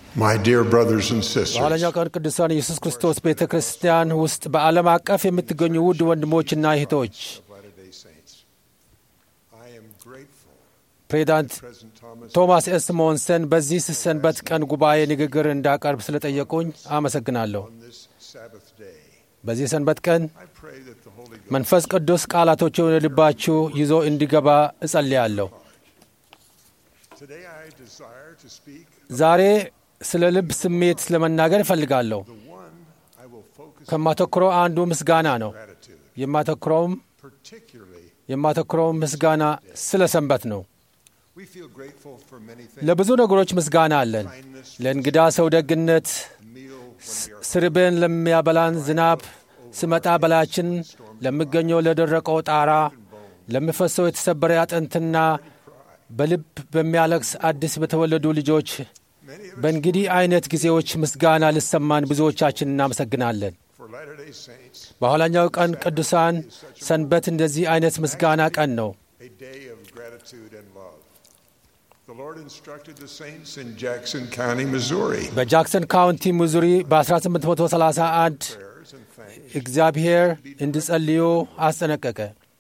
My dear brothers and sisters, በኋለኛው ቀን ቅዱሳን ኢየሱስ ክርስቶስ ቤተ ክርስቲያን ውስጥ በዓለም አቀፍ የምትገኙ ውድ ወንድሞችና እህቶች ፕሬዝዳንት ቶማስ ኤስ ሞንሰን በዚህ ሰንበት ቀን ጉባኤ ንግግር እንዳቀርብ ስለጠየቁኝ አመሰግናለሁ። በዚህ ሰንበት ቀን መንፈስ ቅዱስ ቃላቶችን ወደ ልባችሁ ይዞ እንዲገባ እጸልያለሁ። ዛሬ ስለ ልብ ስሜት ለመናገር እፈልጋለሁ። ከማተኩረው አንዱ ምስጋና ነው። የማተኩረው ምስጋና ስለ ሰንበት ነው። ለብዙ ነገሮች ምስጋና አለን። ለእንግዳ ሰው ደግነት፣ ስርበን ለሚያበላን ዝናብ፣ ስመጣ በላያችን ለሚገኘው ለደረቀው ጣራ፣ ለሚፈሰው የተሰበረ አጥንትና በልብ በሚያለቅስ አዲስ በተወለዱ ልጆች በእንግዲህ አይነት ጊዜዎች ምስጋና ልሰማን ብዙዎቻችን እናመሰግናለን። በኋላኛው ቀን ቅዱሳን ሰንበት እንደዚህ አይነት ምስጋና ቀን ነው። በጃክሰን ካውንቲ ሚዙሪ በ1831 እግዚአብሔር እንዲጸልዩ አስጠነቀቀ።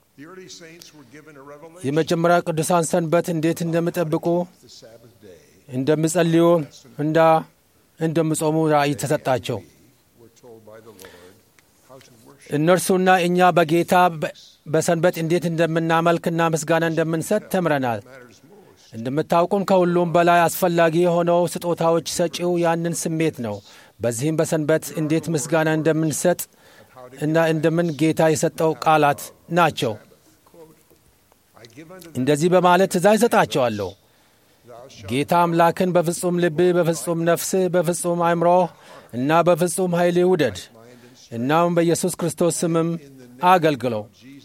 የመጀመሪያ ቅዱሳን ሰንበት እንዴት እንደሚጠብቁ፣ እንደሚጸልዩ፣ እንደሚጾሙ ራእይ ተሰጣቸው። እነርሱና እኛ በጌታ በሰንበት እንዴት እንደምናመልክና ምስጋና እንደምንሰጥ ተምረናል። እንደምታውቁም ከሁሉም በላይ አስፈላጊ የሆነው ስጦታዎች ሰጪው ያንን ስሜት ነው። በዚህም በሰንበት እንዴት ምስጋና እንደምንሰጥ እና እንደምን ጌታ የሰጠው ቃላት ናቸው። እንደዚህ በማለት ትእዛዝ ይሰጣቸዋለሁ። ጌታ አምላክን በፍጹም ልብህ፣ በፍጹም ነፍስህ፣ በፍጹም አእምሮህ እና በፍጹም ኃይልህ ውደድ። እናም በኢየሱስ ክርስቶስ ስምም አገልግለው።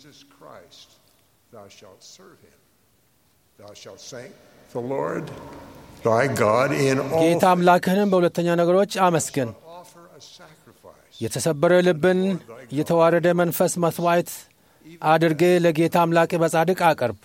ጌታ አምላክህንም በሁለተኛ ነገሮች አመስግን። የተሰበረ ልብን የተዋረደ መንፈስ መስዋዕት አድርጌ ለጌታ አምላክ በጻድቅ አቅርብ።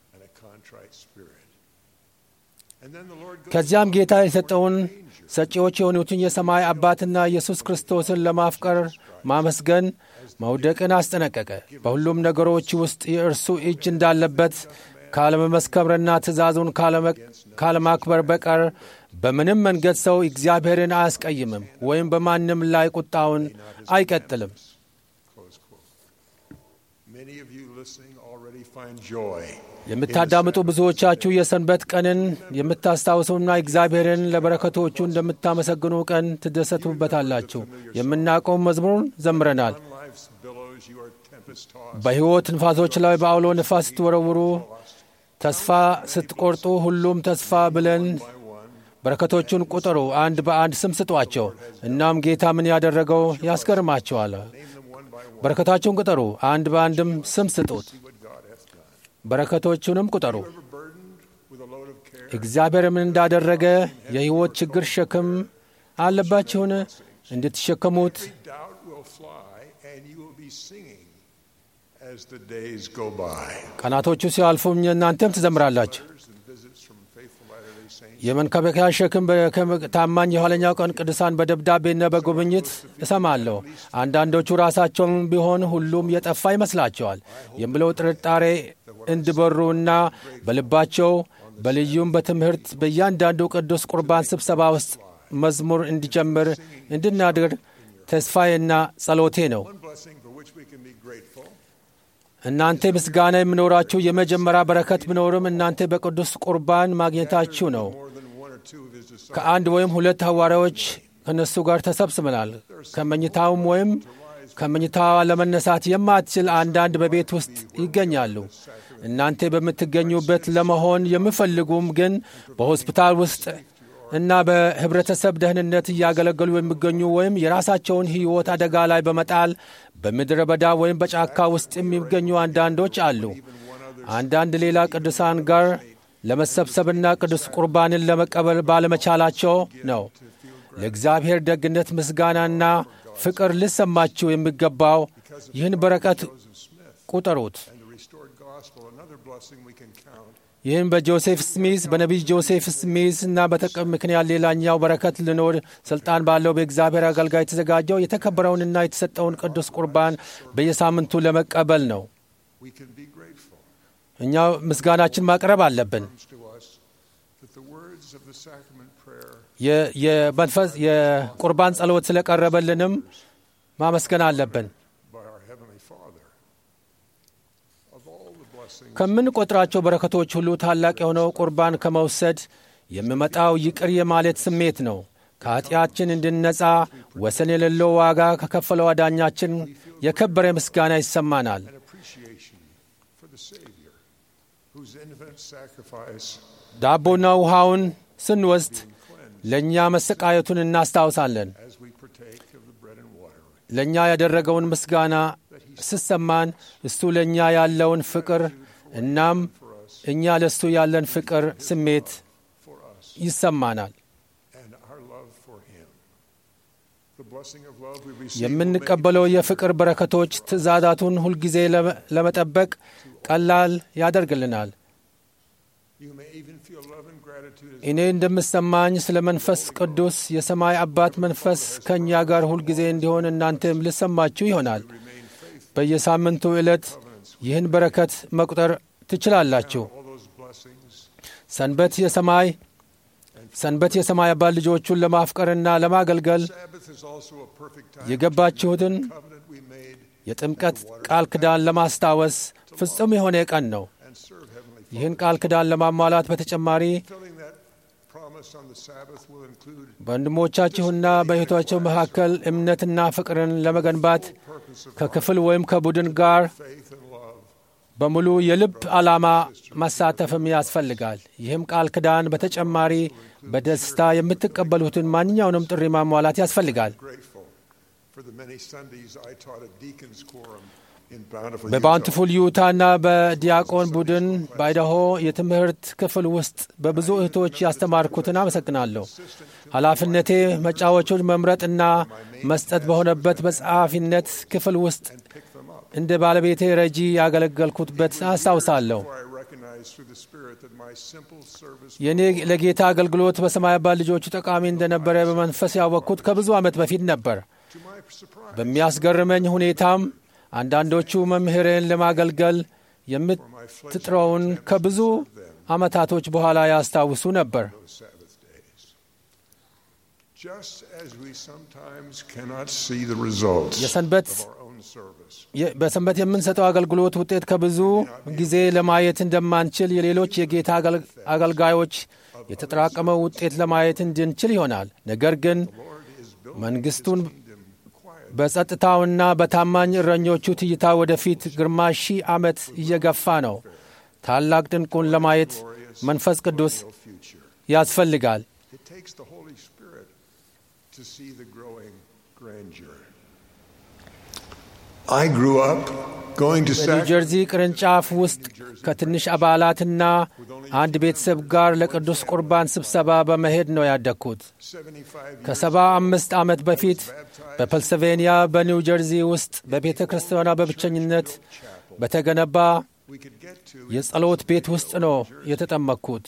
ከዚያም ጌታ የሰጠውን ሰጪዎች የሆኑትን የሰማይ አባትና ኢየሱስ ክርስቶስን ለማፍቀር ማመስገን መውደቅን አስጠነቀቀ። በሁሉም ነገሮች ውስጥ የእርሱ እጅ እንዳለበት ካለመመስከርና ትእዛዙን ካለማክበር በቀር በምንም መንገድ ሰው እግዚአብሔርን አያስቀይምም ወይም በማንም ላይ ቁጣውን አይቀጥልም። የምታዳምጡ ብዙዎቻችሁ የሰንበት ቀንን የምታስታውሱና እግዚአብሔርን ለበረከቶቹ እንደምታመሰግኑ ቀን ትደሰቱበታላችሁ። የምናውቀው መዝሙሩን ዘምረናል። በሕይወት ንፋሶች ላይ በአውሎ ንፋስ ስትወረውሩ፣ ተስፋ ስትቆርጡ፣ ሁሉም ተስፋ ብለን በረከቶቹን ቁጠሩ፣ አንድ በአንድ ስም ስጧቸው። እናም ጌታ ምን ያደረገው ያስገርማቸዋል። በረከታችሁን ቁጠሩ፣ አንድ በአንድም ስም ስጡት። በረከቶቹንም ቁጠሩ። እግዚአብሔር ምን እንዳደረገ የሕይወት ችግር ሸክም አለባችሁን? እንድትሸከሙት ቀናቶቹ ሲያልፉም እናንተም ትዘምራላችሁ። የመንከባከያ ሸክም ታማኝ የኋለኛው ቀን ቅዱሳን በደብዳቤና በጉብኝት እሰማለሁ። አንዳንዶቹ ራሳቸውም ቢሆን ሁሉም የጠፋ ይመስላቸዋል የሚለው ጥርጣሬ እንዲበሩና በልባቸው በልዩም በትምህርት በእያንዳንዱ ቅዱስ ቁርባን ስብሰባ ውስጥ መዝሙር እንዲጀምር እንድናድር ተስፋዬና ጸሎቴ ነው። እናንተ ምስጋና የሚኖራችሁ የመጀመሪያ በረከት ቢኖርም እናንተ በቅዱስ ቁርባን ማግኘታችሁ ነው። ከአንድ ወይም ሁለት ሐዋርያዎች ከነሱ ጋር ተሰብስበናል። ከመኝታውም ወይም ከመኝታዋ ለመነሳት የማትችል አንዳንድ በቤት ውስጥ ይገኛሉ። እናንተ በምትገኙበት ለመሆን የሚፈልጉም ግን በሆስፒታል ውስጥ እና በህብረተሰብ ደህንነት እያገለገሉ የሚገኙ ወይም የራሳቸውን ሕይወት አደጋ ላይ በመጣል በምድረ በዳ ወይም በጫካ ውስጥ የሚገኙ አንዳንዶች አሉ። አንዳንድ ሌላ ቅዱሳን ጋር ለመሰብሰብና ቅዱስ ቁርባንን ለመቀበል ባለመቻላቸው ነው። ለእግዚአብሔር ደግነት ምስጋናና ፍቅር ልሰማችሁ የሚገባው ይህን በረከት ቁጠሩት። ይህም በጆሴፍ ስሚዝ በነቢይ ጆሴፍ ስሚዝ እና በተቀብ ምክንያት ሌላኛው በረከት ልኖር ስልጣን ባለው በእግዚአብሔር አገልጋይ የተዘጋጀው የተከበረውንና የተሰጠውን ቅዱስ ቁርባን በየሳምንቱ ለመቀበል ነው። እኛ ምስጋናችን ማቅረብ አለብን። የመንፈስ የቁርባን ጸሎት ስለቀረበልንም ማመስገን አለብን። ከምንቆጥራቸው በረከቶች ሁሉ ታላቅ የሆነው ቁርባን ከመውሰድ የሚመጣው ይቅር የማለት ስሜት ነው። ከኃጢአታችን እንድንነጻ ወሰን የሌለው ዋጋ ከከፈለው አዳኛችን የከበረ ምስጋና ይሰማናል። ዳቦና ውሃውን ስንወስድ ለእኛ መሰቃየቱን እናስታውሳለን። ለእኛ ያደረገውን ምስጋና ስሰማን እሱ ለእኛ ያለውን ፍቅር እናም እኛ ለእሱ ያለን ፍቅር ስሜት ይሰማናል። የምንቀበለው የፍቅር በረከቶች ትእዛዛቱን ሁልጊዜ ለመጠበቅ ቀላል ያደርግልናል። እኔ እንደምሰማኝ ስለ መንፈስ ቅዱስ የሰማይ አባት መንፈስ ከእኛ ጋር ሁልጊዜ እንዲሆን እናንተም ልሰማችሁ ይሆናል። በየሳምንቱ ዕለት ይህን በረከት መቁጠር ትችላላችሁ። ሰንበት የሰማይ አባት ልጆቹን ለማፍቀርና ለማገልገል የገባችሁትን የጥምቀት ቃል ኪዳን ለማስታወስ ፍጹም የሆነ ቀን ነው። ይህን ቃል ኪዳን ለማሟላት በተጨማሪ በወንድሞቻችሁና በእህቶቻችሁ መካከል እምነትና ፍቅርን ለመገንባት ከክፍል ወይም ከቡድን ጋር በሙሉ የልብ ዓላማ መሳተፍም ያስፈልጋል። ይህም ቃል ኪዳን በተጨማሪ በደስታ የምትቀበሉትን ማንኛውንም ጥሪ ማሟላት ያስፈልጋል። በባውንቲፉል ዩታና በዲያቆን ቡድን በአይዳሆ የትምህርት ክፍል ውስጥ በብዙ እህቶች ያስተማርኩትን አመሰግናለሁ። ኃላፊነቴ መጫወቾች መምረጥና መስጠት በሆነበት በጸሐፊነት ክፍል ውስጥ እንደ ባለቤቴ ረጂ ያገለገልኩበት አስታውሳለሁ። የእኔ ለጌታ አገልግሎት በሰማይ አባት ልጆቹ ጠቃሚ እንደነበረ በመንፈስ ያወቅኩት ከብዙ ዓመት በፊት ነበር። በሚያስገርመኝ ሁኔታም አንዳንዶቹ መምህሬን ለማገልገል የምትጥረውን ከብዙ ዓመታቶች በኋላ ያስታውሱ ነበር። በሰንበት የምንሰጠው አገልግሎት ውጤት ከብዙ ጊዜ ለማየት እንደማንችል የሌሎች የጌታ አገልጋዮች የተጠራቀመው ውጤት ለማየት እንድንችል ይሆናል። ነገር ግን መንግሥቱን በጸጥታውና በታማኝ እረኞቹ ትይታ ወደፊት ግርማ ሺህ ዓመት እየገፋ ነው። ታላቅ ድንቁን ለማየት መንፈስ ቅዱስ ያስፈልጋል። በኒው ጀርዚ ቅርንጫፍ ውስጥ ከትንሽ አባላትና አንድ ቤተሰብ ጋር ለቅዱስ ቁርባን ስብሰባ በመሄድ ነው ያደግኩት። ከ75 ዓመት በፊት በፔንስልቬንያ በኒው ጀርዚ ውስጥ በቤተ ክርስቲያኗ በብቸኝነት በተገነባ የጸሎት ቤት ውስጥ ነው የተጠመቅኩት።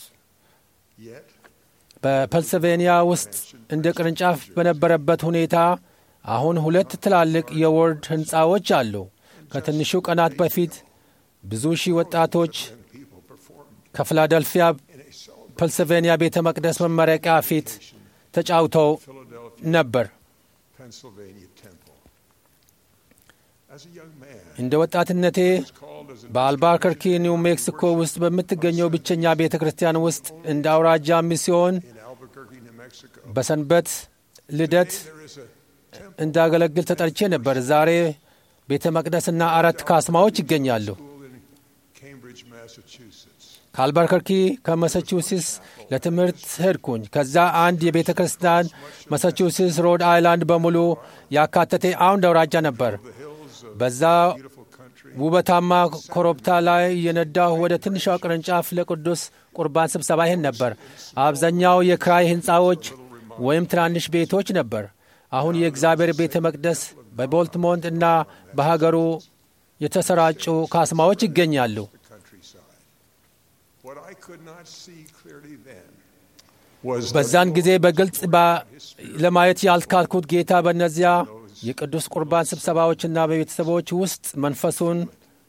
በፔንስልቬንያ ውስጥ እንደ ቅርንጫፍ በነበረበት ሁኔታ አሁን 2 ትላልቅ የወርድ ሕንፃዎች አሉ። ከትንሹ ቀናት በፊት ብዙ ሺህ ወጣቶች ከፊላደልፊያ ፔንስልቬንያ ቤተ መቅደስ መመረቂያ ፊት ተጫውተው ነበር። እንደ ወጣትነቴ በአልባርከርኪ ኒው ሜክሲኮ ውስጥ በምትገኘው ብቸኛ ቤተ ክርስቲያን ውስጥ እንደ አውራጃ ሚስዮን በሰንበት ልደት እንዳገለግል ተጠርቼ ነበር። ዛሬ ቤተ መቅደስና 4 ካስማዎች ይገኛሉ። ከአልባርከርኪ ከማሳቹሴትስ ለትምህርት ሄድኩኝ። ከዛ አንድ የቤተ ክርስቲያን ማሳቹሴትስ ሮድ አይላንድ በሙሉ ያካተተ አንድ አውራጃ ነበር። በዛ ውበታማ ኮረብታ ላይ የነዳሁ ወደ ትንሿ ቅርንጫፍ ለቅዱስ ቁርባን ስብሰባ ይሄን ነበር። አብዛኛው የክራይ ሕንፃዎች ወይም ትናንሽ ቤቶች ነበር። አሁን የእግዚአብሔር ቤተ መቅደስ በቦልትሞንት እና በሀገሩ የተሰራጩ ካስማዎች ይገኛሉ። በዛን ጊዜ በግልጽ ለማየት ያልቻልኩት ጌታ በእነዚያ የቅዱስ ቁርባን ስብሰባዎችና በቤተሰቦች ውስጥ መንፈሱን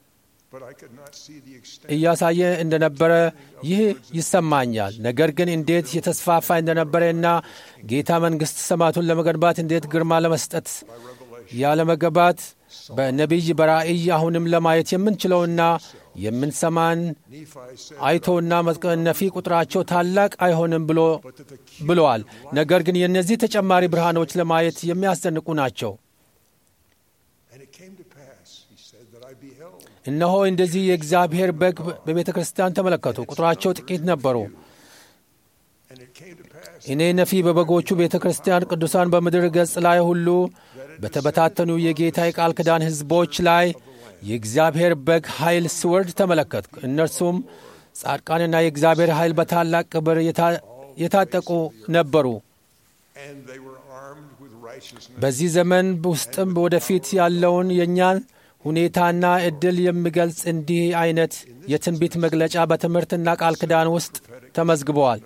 እያሳየ እንደነበረ ይህ ይሰማኛል። ነገር ግን እንዴት የተስፋፋ እንደነበረና ጌታ መንግሥት ሰማቱን ለመገንባት እንዴት ግርማ ለመስጠት ያለመገባት በነቢይ በራእይ አሁንም ለማየት የምንችለውና የምንሰማን አይቶና መጽነፊ ቁጥራቸው ታላቅ አይሆንም ብለዋል። ነገር ግን የእነዚህ ተጨማሪ ብርሃኖች ለማየት የሚያስደንቁ ናቸው። እነሆ እንደዚህ የእግዚአብሔር በግ በቤተ ክርስቲያን ተመለከቱ። ቁጥራቸው ጥቂት ነበሩ። እኔ ነፊ በበጎቹ ቤተ ክርስቲያን ቅዱሳን በምድር ገጽ ላይ ሁሉ በተበታተኑ የጌታ የቃል ኪዳን ሕዝቦች ላይ የእግዚአብሔር በግ ኃይል ሲወርድ ተመለከትኩ። እነርሱም ጻድቃንና የእግዚአብሔር ኃይል በታላቅ ክብር የታጠቁ ነበሩ። በዚህ ዘመን ውስጥም ወደፊት ያለውን የእኛን ሁኔታና ዕድል የሚገልጽ እንዲህ አይነት የትንቢት መግለጫ በትምህርትና ቃል ኪዳን ውስጥ ተመዝግበዋል።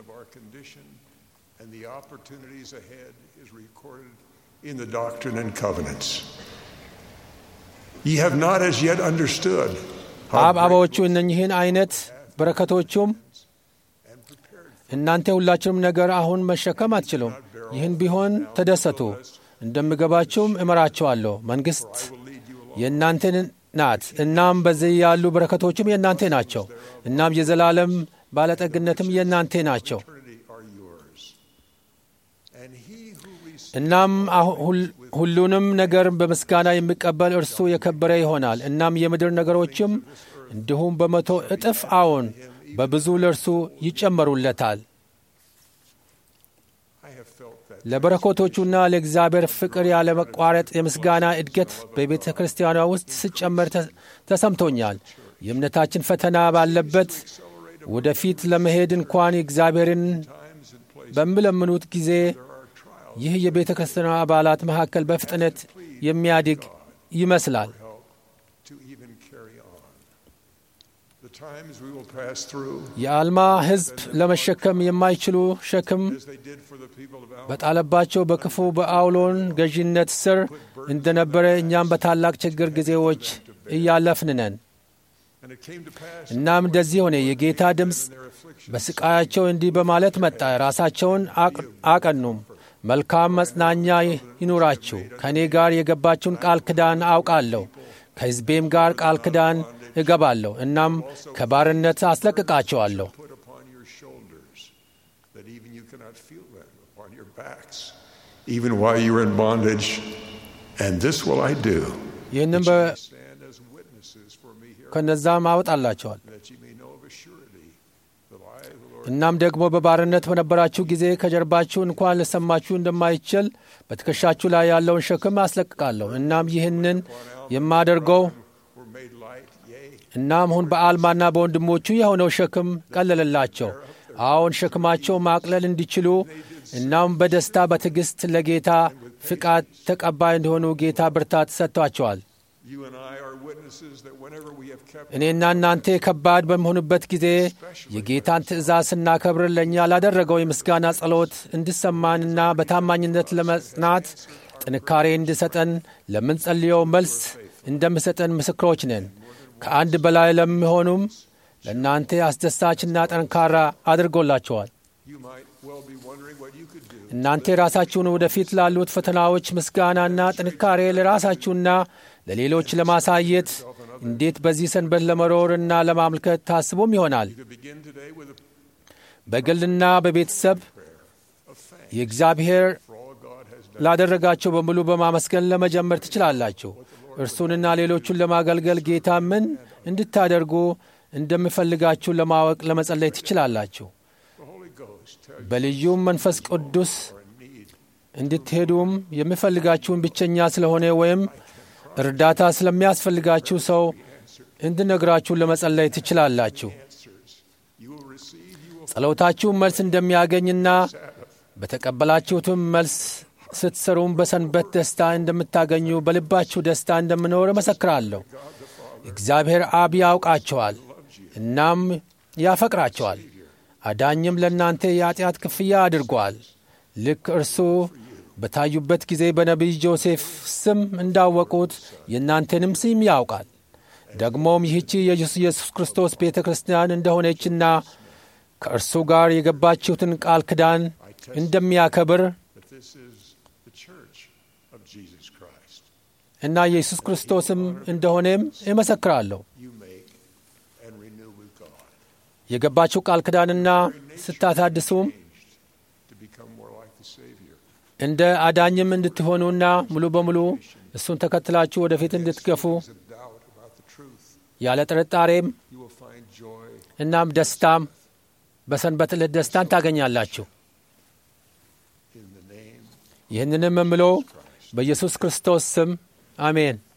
In the Doctrine and Covenants. Ye have not as yet understood. አባዎቹ እነኚህን አይነት በረከቶቹም እናንተ ሁላችሁም ነገር አሁን መሸከም አትችሉም። ይህን ቢሆን ተደሰቱ፣ እንደምገባችሁም እመራችኋለሁ። መንግሥት የእናንተ ናት። እናም በዚህ ያሉ በረከቶችም የእናንተ ናቸው። እናም የዘላለም ባለጠግነትም የእናንተ ናቸው። እናም ሁሉንም ነገር በምስጋና የሚቀበል እርሱ የከበረ ይሆናል። እናም የምድር ነገሮችም እንዲሁም በመቶ እጥፍ አዎን በብዙ ለእርሱ ይጨመሩለታል። ለበረከቶቹና ለእግዚአብሔር ፍቅር ያለመቋረጥ የምስጋና እድገት በቤተ ክርስቲያኗ ውስጥ ሲጨመር ተሰምቶኛል። የእምነታችን ፈተና ባለበት ወደፊት ለመሄድ እንኳን እግዚአብሔርን በሚለምኑት ጊዜ ይህ የቤተ ክርስቲያኗ አባላት መካከል በፍጥነት የሚያድግ ይመስላል። የአልማ ሕዝብ ለመሸከም የማይችሉ ሸክም በጣለባቸው በክፉ በአውሎን ገዢነት ስር እንደነበረ እኛም በታላቅ ችግር ጊዜዎች እያለፍን ነን። እናም እንደዚህ ሆነ። የጌታ ድምፅ በስቃያቸው እንዲህ በማለት መጣ። ራሳቸውን አቀኑም። መልካም መጽናኛ ይኑራችሁ። ከእኔ ጋር የገባችውን ቃል ኪዳን አውቃለሁ፣ ከሕዝቤም ጋር ቃል ኪዳን እገባለሁ። እናም ከባርነት አስለቅቃቸዋለሁ። Even while you are in bondage, and this will I do. ይህንም ከነዛም አወጣላቸዋል። እናም ደግሞ በባርነት በነበራችሁ ጊዜ ከጀርባችሁ እንኳን ልሰማችሁ እንደማይችል በትከሻችሁ ላይ ያለውን ሸክም አስለቅቃለሁ። እናም ይህንን የማደርገው እናም አሁን በአልማና በወንድሞቹ የሆነው ሸክም ቀለለላቸው። አሁን ሸክማቸው ማቅለል እንዲችሉ እናም በደስታ በትዕግሥት ለጌታ ፍቃድ ተቀባይ እንዲሆኑ ጌታ ብርታት ሰጥቷቸዋል። እኔና እናንተ ከባድ በሚሆኑበት ጊዜ የጌታን ትእዛዝ ስናከብር ለእኛ ላደረገው የምስጋና ጸሎት እንዲሰማንና በታማኝነት ለመጽናት ጥንካሬ እንዲሰጠን ለምንጸልየው መልስ እንደሚሰጠን ምስክሮች ነን። ከአንድ በላይ ለሚሆኑም ለእናንተ አስደሳችና ጠንካራ አድርጎላቸዋል። እናንተ ራሳችሁን ወደፊት ላሉት ፈተናዎች ምስጋናና ጥንካሬ ለራሳችሁና ለሌሎች ለማሳየት እንዴት በዚህ ሰንበት ለመኖርና ለማምልከት ታስቦም ይሆናል። በግልና በቤተሰብ የእግዚአብሔር ላደረጋቸው በሙሉ በማመስገን ለመጀመር ትችላላችሁ። እርሱንና ሌሎቹን ለማገልገል ጌታ ምን እንድታደርጉ እንደሚፈልጋችሁ ለማወቅ ለመጸለይ ትችላላችሁ። በልዩም መንፈስ ቅዱስ እንድትሄዱም የሚፈልጋችሁን ብቸኛ ስለሆነ ወይም እርዳታ ስለሚያስፈልጋችሁ ሰው እንድነግራችሁ ለመጸለይ ትችላላችሁ። ጸሎታችሁ መልስ እንደሚያገኝና በተቀበላችሁትም መልስ ስትሰሩም በሰንበት ደስታ እንደምታገኙ በልባችሁ ደስታ እንደምኖር እመሰክራለሁ። እግዚአብሔር አብ ያውቃቸዋል። እናም ያፈቅራቸዋል። አዳኝም ለእናንተ የኃጢአት ክፍያ አድርጓል። ልክ እርሱ በታዩበት ጊዜ በነቢይ ጆሴፍ ስም እንዳወቁት የእናንተንም ስም ያውቃል። ደግሞም ይህቺ የኢየሱስ ክርስቶስ ቤተ ክርስቲያን እንደሆነችና ከእርሱ ጋር የገባችሁትን ቃል ኪዳን እንደሚያከብር እና የኢየሱስ ክርስቶስም እንደሆነም እመሰክራለሁ። የገባችሁ ቃል ኪዳንና ስታታድሱም እንደ አዳኝም እንድትሆኑና ሙሉ በሙሉ እሱን ተከትላችሁ ወደፊት እንድትገፉ ያለ ጥርጣሬም እናም ደስታም በሰንበት ዕለት ደስታን ታገኛላችሁ። ይህንንም የምለው በኢየሱስ ክርስቶስ ስም አሜን።